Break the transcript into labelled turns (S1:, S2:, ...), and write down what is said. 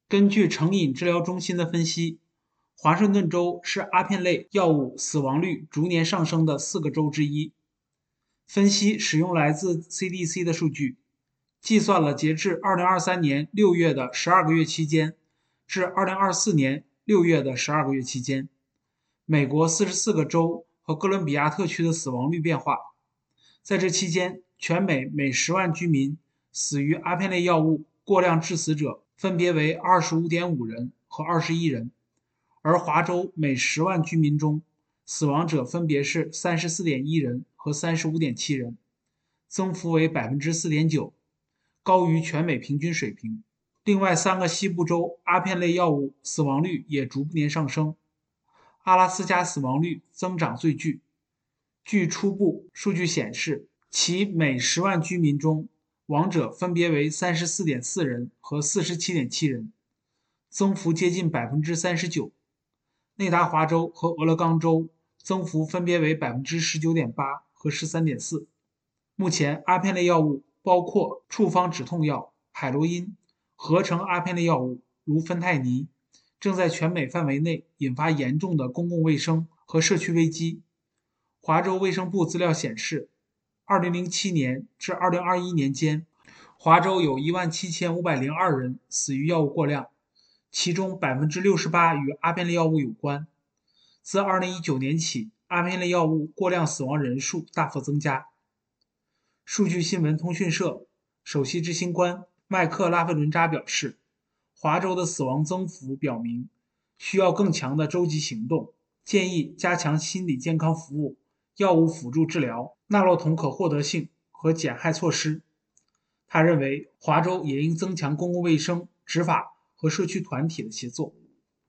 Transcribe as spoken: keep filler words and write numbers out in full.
S1: 根据成瘾治疗中心的分析，华盛顿州是阿片类药物死亡率逐年上升的四个州之一。分析使用来自 C D C 的数据，计算了截至二零二三年六月的十二个月期间至二零二四年六月的十二个月期间，美国四十四个州和哥伦比亚特区的死亡率变化。在这期间，全美每十万居民死于阿片类药物过量致死者分别为 二十五点五人和二十一人，而华州每十万居民中死亡者分别是 三十四点一人和 三十五点七人，增幅为 百分之四点九， 高于全美平均水平。另外三个西部州阿片类药物死亡率也逐年上升，阿拉斯加死亡率增长最巨。据初步数据显示，其每十万居民中亡者分别为 三十四点四人和 四十七点七人，增幅接近 百分之三十九。 内达华州和俄勒冈州增幅分别为 百分之十九点八 和 十三点四。 目前阿片类药物包括处方止痛药、海洛因、合成阿片类药物如芬太尼，正在全美范围内引发严重的公共卫生和社区危机。华州卫生部资料显示，二零零七年至二零二一年间，华州有一万七千五百零二人死于药物过量，其中 百分之六十八 与阿片类药物有关。自二零一九年起，阿片类药物过量死亡人数大幅增加。数据新闻通讯社首席执行官麦克拉菲伦扎表示，华州的死亡增幅表明需要更强的州级行动，建议加强心理健康服务、药物辅助治疗、纳洛酮可获得性和减害措施。他认为，华州也应增强公共卫生、执法和社区团体的协作。